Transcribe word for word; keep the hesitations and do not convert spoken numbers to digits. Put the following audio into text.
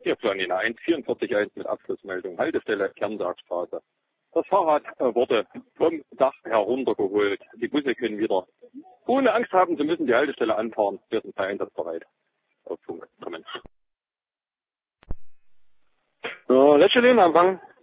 Hier Planina eins vierundvierzig eins mit Abschlussmeldung, Haltestelle Kernbergstraße. Das Fahrrad äh, wurde vom Dach heruntergeholt. Die Busse können wieder ohne Angst haben zu müssen die Haltestelle anfahren. Wir sind einsatzbereit. Auf Funk kommen. So, Lächelin, Anfang.